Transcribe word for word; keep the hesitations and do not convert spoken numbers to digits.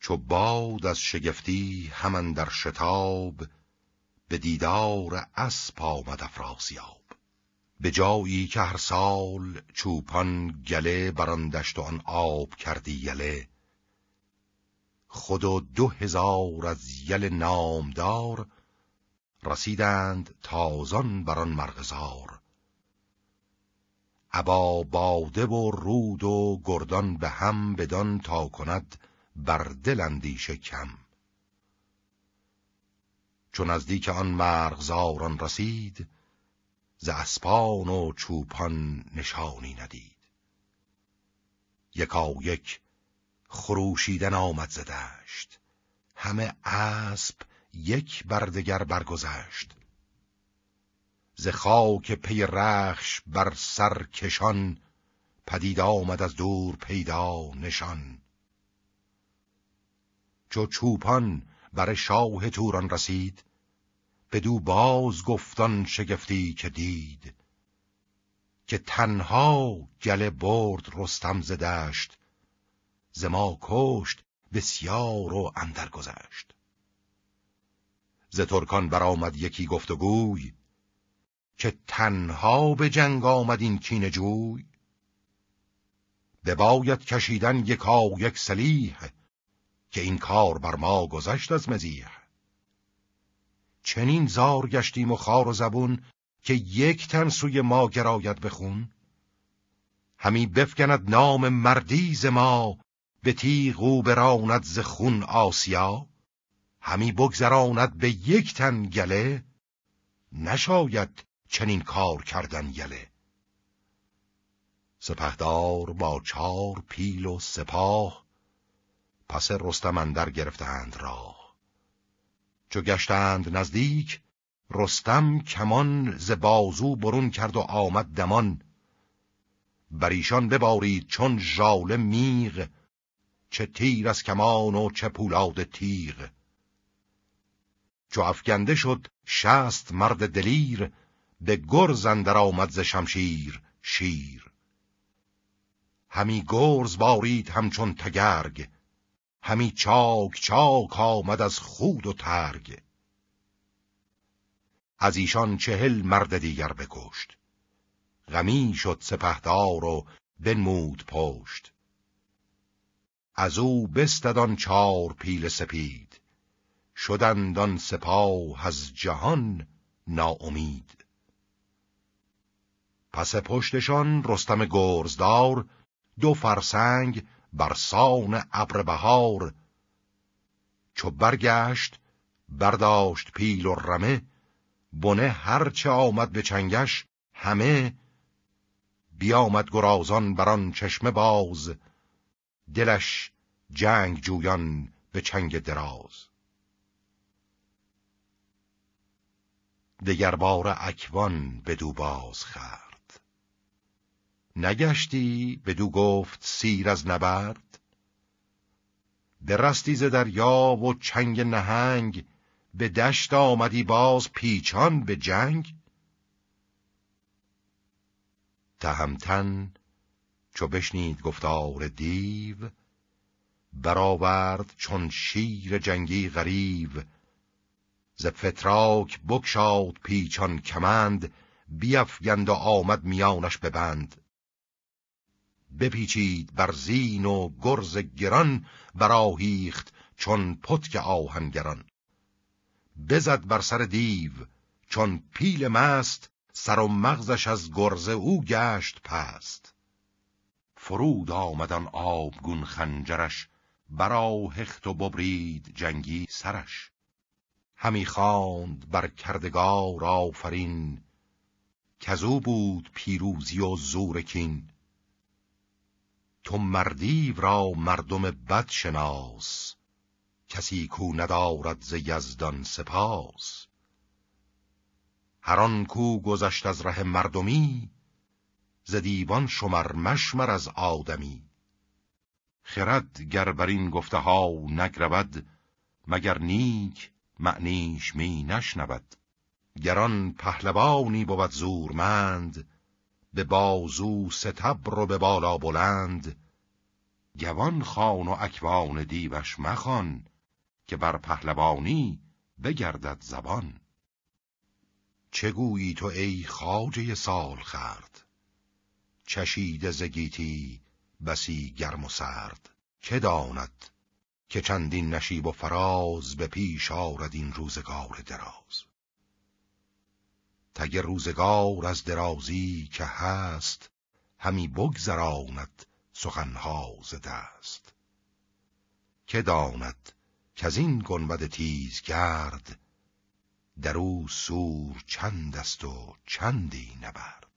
چو باد از شگفتی همان در شتاب، به دیدار اسپ آمد افراسیاب. به جایی که هر سال چوپان گله بران دشت و آن آب کردی یله، خود و دو هزار از یل نامدار، رسیدند تازان بران مرغزار. ابا باده و رود و گردان به هم، بدان تا کند بر دل اندیشه کم. چون نزدیک آن مرغزاران رسید، ز اسپان و چوپان نشانی ندید. یکا یک خروشیدن آمد ز دشت، همه اسب یک بر دگر برگذشت. ز خاک پی رخش بر سر کشان، پدید آمد از دور پیدا نشان. چو چوپان بر شاه توران رسید، بدو باز گفتان شگفتی که دید. که تنها گله برد رستم ز دشت، ز ما کشت بسیار و اندر گذشت. ز ترکان برآمد یکی گفت و گوی، که تنها به جنگ آمد این کینه جوی. بباید کشیدن یکا یک سلیح، که این کار بر ما گذشت از مزیح. چنین زار گشتیم و خوار و زبون، که یک تن سوی ما گراید بخون. همی بفگند نام مردی ز ما، به تیغ او براند ز خون آسیا. همی بگذراند به یک تن گله، نشاید چنین کار کردن یله. سپهدار با چار پیل و سپاه، پس رستم اندر گرفتند راه. چو گشتند نزدیک، رستم کمان ز بازو برون کرد و آمد دمان. بر ایشان ببارید چون ژاله میغ، چه تیر از کمان و چه پولاد تیغ. چو افگنده شد شست مرد دلیر، به گرز اندر آمد ز شمشیر شیر. همی گرز بارید همچون تگرگ، همی چاک چاک آمد از خود و ترگ. از ایشان چهل مرد دیگر بکشت، غمی شد سپهدار و بنمود پشت. از او بستد آن چار پیل سپید، شدند آن سپاه از جهان ناامید. پس پشتشان رستم گرزدار، دو فرسنگ برسان ابر بهار. چو برگشت برداشت پیل و رمه، بنه هرچه آمد به چنگش همه. بیامد گرازان بران چشمه باز، دلش جنگ جویان به چنگ دراز. دگر بار اکوان بدو باز خورد، نگشتی بدو گفت سیر از نبرد. برستی ز دریا و چنگ نهنگ، به دشت آمدی باز پیچان به جنگ. تهمتن چو بشنید گفتار دیو، برآورد چون شیر جنگی غریو. ز فتراک بگشاد پیچان کمند، بیفگند و آمد میانش ببند. بپیچید بر زین و گرز گران، برآهیخت چون پتک آهنگران. بزد بر سر دیو چون پیل مست، سر و مغزش از گرز او گشت پست. فرود آمدن آبگون خنجرش، برآهخت و ببرید جنگی سرش. همی خواند بر کردگار آفرین، کزو بود پیروزی و زور کین. تو مردیو را مردم بد شناس، کسی کو ندارد ز یزدان سپاس. هر آن کو گذشت از ره مردمی، ز دیوان شمر مشمر از آدمی. خرد گر بر این گفته ها نگرود، مگر نیک معنیش می نشنود. گران پهلوانی بود زورمند، به بازو ستبر و به بالا بلند. گوان خوان و اکوان دیوش مخوان، که بر پهلوانی بگردد زبان. چه گویی تو ای خواجه سال خورد، چشیده ز گیتی بسی گرم و سرد. که داند که چندین نشیب و فراز، به پیش آرد این روزگار دراز. تگ روزگار از درازی که هست، همی بگذراند سخنها ز دست. که داند کز این گنبد تیز گرد، در او سور چند است و چندی نبرد.